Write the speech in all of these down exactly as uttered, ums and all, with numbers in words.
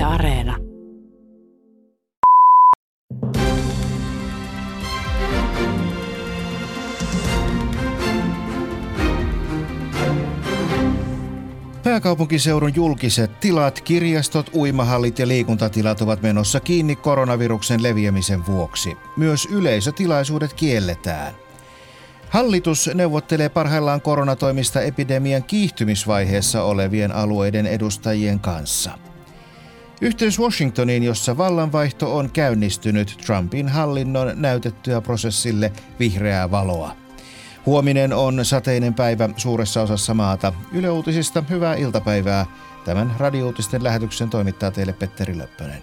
Areena. Pääkaupunkiseudun julkiset tilat, kirjastot, uimahallit ja liikuntatilat ovat menossa kiinni koronaviruksen leviämisen vuoksi. Myös yleisötilaisuudet kielletään. Hallitus neuvottelee parhaillaan koronatoimista epidemian kiihtymisvaiheessa olevien alueiden edustajien kanssa. Yhteys Washingtoniin, jossa vallanvaihto on käynnistynyt Trumpin hallinnon näytettyä prosessille vihreää valoa. Huominen on sateinen päivä suuressa osassa maata. Yle Uutisista hyvää iltapäivää. Tämän radio-uutisten lähetyksen toimittaa teille Petteri Löppönen.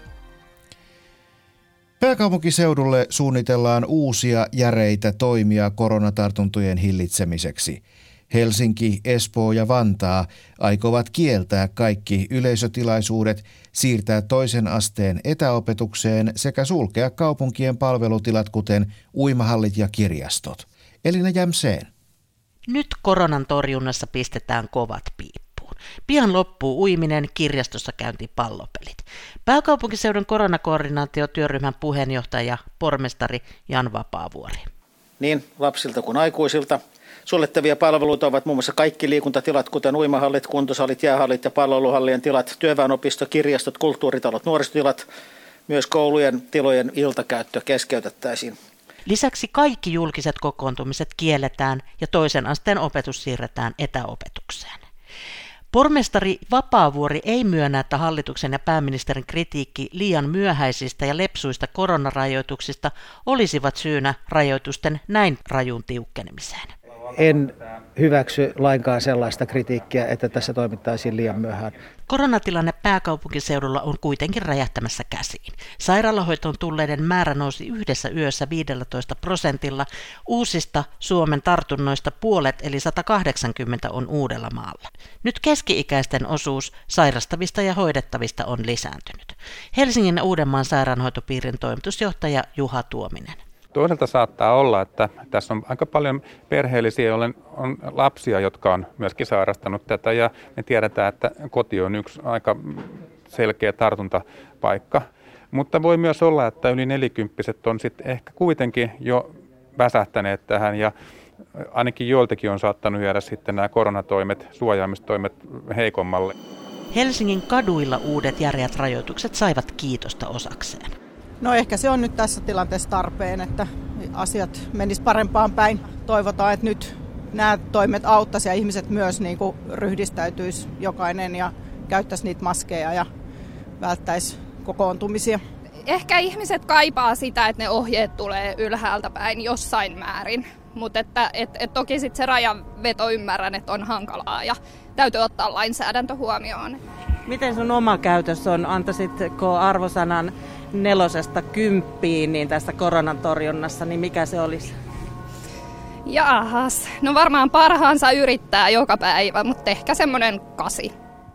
Pääkaupunkiseudulle suunnitellaan uusia järeitä toimia koronatartuntojen hillitsemiseksi. Helsinki, Espoo ja Vantaa aikovat kieltää kaikki yleisötilaisuudet, siirtää toisen asteen etäopetukseen sekä sulkea kaupunkien palvelutilat, kuten uimahallit ja kirjastot. Elina Jämseen. Nyt koronan torjunnassa pistetään kovat piippuun. Pian loppuu uiminen, kirjastossa käynti, pallopelit. Pääkaupunkiseudun koronakoordinaatiotyöryhmän puheenjohtaja, pormestari Jan Vapaavuori. Niin lapsilta kuin aikuisilta. Suljettavia palveluita ovat muun muassa kaikki liikuntatilat, kuten uimahallit, kuntosalit, jäähallit ja palveluhallien tilat, työväenopisto, kirjastot, kulttuuritalot, nuorisotilat. Myös koulujen tilojen iltakäyttö keskeytettäisiin. Lisäksi kaikki julkiset kokoontumiset kielletään ja toisen asteen opetus siirretään etäopetukseen. Pormestari Vapaavuori ei myönnä, että hallituksen ja pääministerin kritiikki liian myöhäisistä ja lepsuista koronarajoituksista olisivat syynä rajoitusten näin rajuun tiukkenemiseen. En hyväksy lainkaan sellaista kritiikkiä, että tässä toimittaisiin liian myöhään. Koronatilanne pääkaupunkiseudulla on kuitenkin räjähtämässä käsiin. Sairaalahoitoon tulleiden määrä nousi yhdessä yössä viisitoista prosentilla. Uusista Suomen tartunnoista puolet eli sata kahdeksankymmentä on Uudellamaalla. Nyt keski-ikäisten osuus sairastavista ja hoidettavista on lisääntynyt. Helsingin ja Uudenmaan sairaanhoitopiirin toimitusjohtaja Juha Tuominen. Toisaalta saattaa olla, että tässä on aika paljon perheellisiä, joilla on lapsia, jotka on myöskin sairastanut tätä, ja me tiedetään, että koti on yksi aika selkeä tartuntapaikka. Mutta voi myös olla, että yli nelikymppiset on sitten ehkä kuitenkin jo väsähtäneet tähän, ja ainakin joiltakin on saattanut jäädä sitten nämä koronatoimet, suojaamistoimet heikommalle. Helsingin kaduilla uudet järeät rajoitukset saivat kiitosta osakseen. No ehkä se on nyt tässä tilanteessa tarpeen, että asiat menis parempaan päin. Toivotaan, että nyt nämä toimet auttaisi ja ihmiset myös niin kuin ryhdistäytyisi jokainen ja käyttäisi niitä maskeja ja välttäisi kokoontumisia. Ehkä ihmiset kaipaa sitä, että ne ohjeet tulee ylhäältä päin jossain määrin. Mutta että, et, et toki sitten se rajanveto ymmärrän, että on hankalaa ja täytyy ottaa lainsäädäntö huomioon. Miten sun oma käytös on? Antaisitko arvosanan nelosesta kymppiin niin tässä koronan torjunnassa, niin mikä se olisi? Jaahas, no varmaan parhaansa yrittää joka päivä, mutta ehkä semmoinen kasi.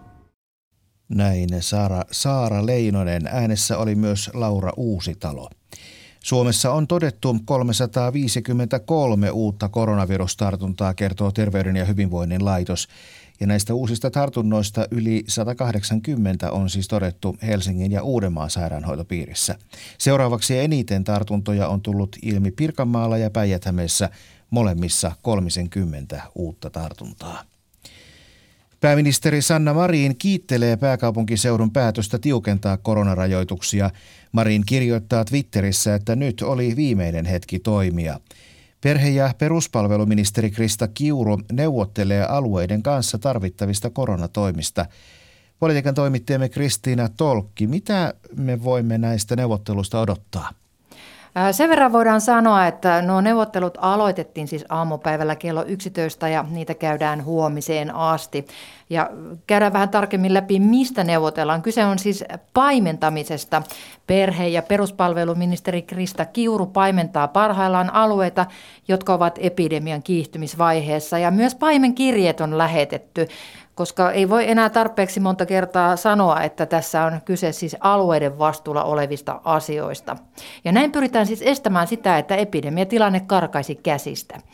Näin Saara, Saara Leinonen. Äänessä oli myös Laura Uusitalo. Suomessa on todettu kolmesataaviisikymmentäkolme uutta koronavirustartuntaa, kertoo Terveyden ja hyvinvoinnin laitos. Ja näistä uusista tartunnoista yli sata kahdeksankymmentä on siis todettu Helsingin ja Uudenmaan sairaanhoitopiirissä. Seuraavaksi eniten tartuntoja on tullut ilmi Pirkanmaalla ja Päijät-Hämeessä, molemmissa kolmekymmentä uutta tartuntaa. Pääministeri Sanna Marin kiittelee pääkaupunkiseudun päätöstä tiukentaa koronarajoituksia. Marin kirjoittaa Twitterissä, että nyt oli viimeinen hetki toimia. Perhe- ja peruspalveluministeri Krista Kiuru neuvottelee alueiden kanssa tarvittavista koronatoimista. Politiikan toimittajamme Kristiina Tolkki, mitä me voimme näistä neuvotteluista odottaa? Sen verran voidaan sanoa, että nuo neuvottelut aloitettiin siis aamupäivällä kello yksitoista ja niitä käydään huomiseen asti. Ja käydään vähän tarkemmin läpi, mistä neuvotellaan. Kyse on siis paimentamisesta. Perhe- ja peruspalveluministeri Krista Kiuru paimentaa parhaillaan alueita, jotka ovat epidemian kiihtymisvaiheessa. Ja myös paimenkirjeet on lähetetty, koska ei voi enää tarpeeksi monta kertaa sanoa, että tässä on kyse siis alueiden vastuulla olevista asioista. Ja näin pyritään siis estämään sitä, että epidemiatilanne karkaisi käsistä.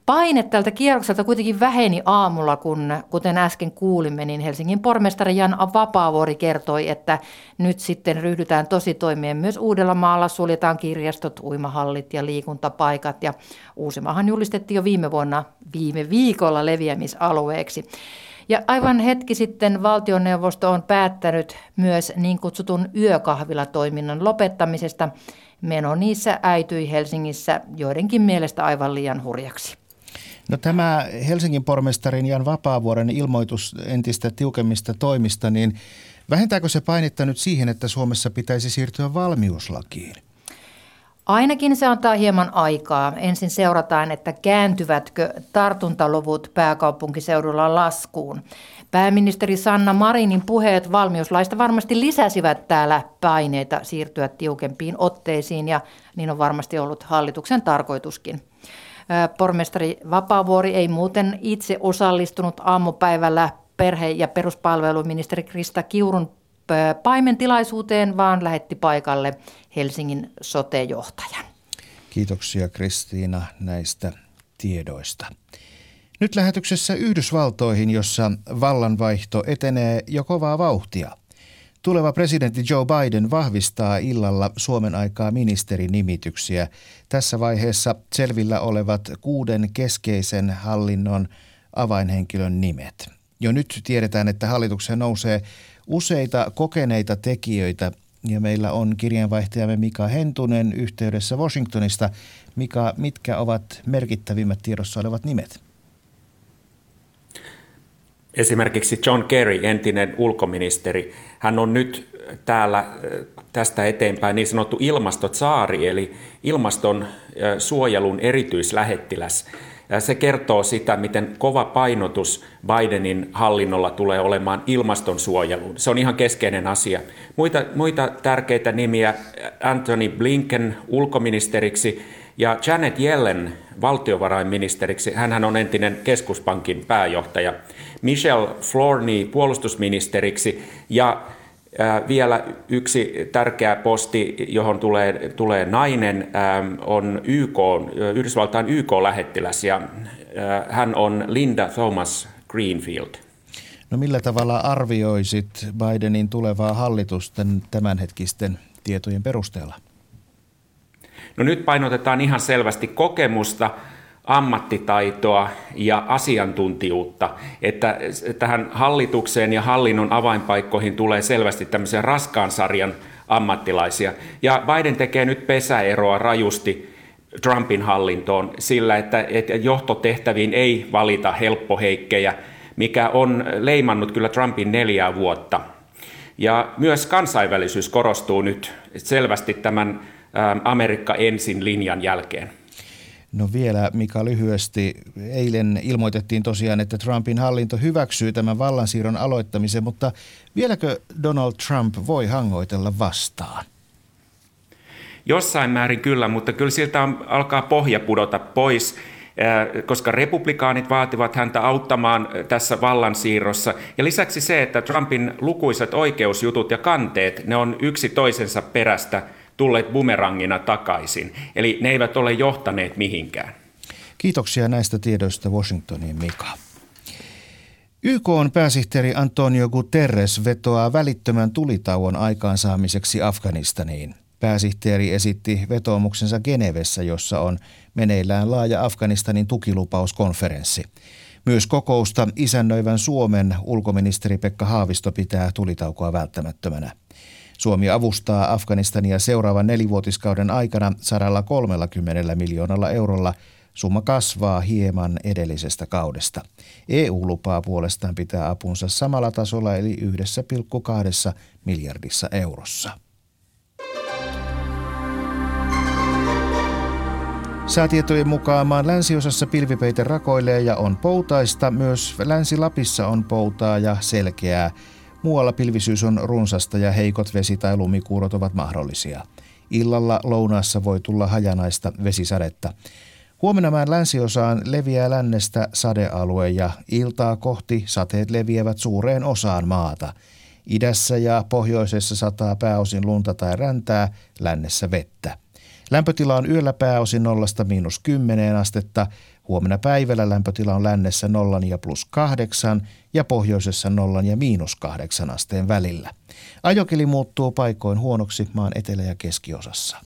Paine tältä kierrokselta kuitenkin väheni aamulla, kun kuten äsken kuulimme, niin Helsingin pormestari Jan Vapaavuori kertoi, että nyt sitten ryhdytään tositoimien myös Uudellamaalla, suljetaan kirjastot, uimahallit ja liikuntapaikat. Ja Uusimaahan julistettiin jo viime vuonna, viime viikolla leviämisalueeksi. Ja aivan hetki sitten valtioneuvosto on päättänyt myös niin kutsutun yökahvilatoiminnan lopettamisesta. Meno niissä äityi Helsingissä joidenkin mielestä aivan liian hurjaksi. No tämä Helsingin pormestarin Jan Vapaavuoren ilmoitus entistä tiukemmista toimista, niin vähentääkö se painetta nyt siihen, että Suomessa pitäisi siirtyä valmiuslakiin? Ainakin se antaa hieman aikaa. Ensin seurataan, että kääntyvätkö tartuntaluvut pääkaupunkiseudulla laskuun. Pääministeri Sanna Marinin puheet valmiuslaista varmasti lisäsivät täällä paineita siirtyä tiukempiin otteisiin, ja niin on varmasti ollut hallituksen tarkoituskin. Pormestari Vapaavuori ei muuten itse osallistunut aamupäivällä perhe- ja peruspalveluministeri Krista Kiurun paimentilaisuuteen, vaan lähetti paikalle Helsingin sote-johtajan. Kiitoksia Kristiina näistä tiedoista. Nyt lähetyksessä Yhdysvaltoihin, jossa vallanvaihto etenee jo kovaa vauhtia. Tuleva presidentti Joe Biden vahvistaa illalla Suomen aikaa ministerinimityksiä. Tässä vaiheessa selvillä olevat kuuden keskeisen hallinnon avainhenkilön nimet. Jo nyt tiedetään, että hallitukseen nousee useita kokeneita tekijöitä, ja meillä on kirjeenvaihtajamme Mika Hentunen yhteydessä Washingtonista. Mika, mitkä ovat merkittävimmät tiedossa olevat nimet? Esimerkiksi John Kerry, entinen ulkoministeri, hän on nyt täällä tästä eteenpäin niin sanottu ilmastotsaari, eli ilmaston suojelun erityislähettiläs. Se kertoo sitä, miten kova painotus Bidenin hallinnolla tulee olemaan ilmastonsuojeluun. Se on ihan keskeinen asia. Muita, muita tärkeitä nimiä: Antony Blinken ulkoministeriksi ja Janet Yellen valtiovarainministeriksi. Hänhän on entinen keskuspankin pääjohtaja. Michelle Flournoy puolustusministeriksi ja äh, vielä yksi tärkeä posti, johon tulee, tulee nainen, äh, on Y K, Yhdysvaltain Y K-lähettiläs ja äh, hän on Linda Thomas Greenfield. No millä tavalla arvioisit Bidenin tulevaa hallitusten tämänhetkisten tietojen perusteella? No nyt painotetaan ihan selvästi kokemusta, ammattitaitoa ja asiantuntijuutta, että tähän hallitukseen ja hallinnon avainpaikkoihin tulee selvästi tämmöisen raskaan sarjan ammattilaisia. Ja Biden tekee nyt pesäeroa rajusti Trumpin hallintoon sillä, että, että johtotehtäviin ei valita helppoheikkejä, mikä on leimannut kyllä Trumpin neljää vuotta. Ja myös kansainvälisyys korostuu nyt selvästi tämän Amerikka ensin linjan jälkeen. No vielä, Mika, lyhyesti. Eilen ilmoitettiin tosiaan, että Trumpin hallinto hyväksyy tämän vallansiirron aloittamisen, mutta vieläkö Donald Trump voi hangoitella vastaan? Jossain määrin kyllä, mutta kyllä siltä alkaa pohja pudota pois, koska republikaanit vaativat häntä auttamaan tässä vallansiirrossa. Ja lisäksi se, että Trumpin lukuisat oikeusjutut ja kanteet, ne on yksi toisensa perästä tulleet bumerangina takaisin. Eli ne eivät ole johtaneet mihinkään. Kiitoksia näistä tiedoista Washingtoniin, Mika. Y K:n pääsihteeri Antonio Guterres vetoaa välittömän tulitauon aikaansaamiseksi Afganistaniin. Pääsihteeri esitti vetoomuksensa Genevessä, jossa on meneillään laaja Afganistanin tukilupauskonferenssi. Myös kokousta isännöivän Suomen ulkoministeri Pekka Haavisto pitää tulitaukoa välttämättömänä. Suomi avustaa Afganistania seuraavan nelivuotiskauden aikana sata kolmekymmentä miljoonalla eurolla. Summa kasvaa hieman edellisestä kaudesta. E U lupaa puolestaan pitää apunsa samalla tasolla eli yksi pilkku kaksi miljardissa eurossa. Säätietojen mukaan maan länsiosassa pilvipeite rakoilee ja on poutaista. Myös Länsi-Lapissa on poutaa ja selkeää. Muualla pilvisyys on runsasta ja heikot vesi- tai lumikuurot ovat mahdollisia. Illalla lounaassa voi tulla hajanaista vesisadetta. Huomenna maan länsiosaan leviää lännestä sadealue ja iltaa kohti sateet leviävät suureen osaan maata. Idässä ja pohjoisessa sataa pääosin lunta tai räntää, lännessä vettä. Lämpötila on yöllä pääosin nollasta miinus kymmeneen astetta. Huomenna päivällä lämpötila on lännessä nollan ja plus kahdeksan ja pohjoisessa nollan ja miinus kahdeksan asteen välillä. Ajokeli muuttuu paikoin huonoksi maan etelä- ja keskiosassa.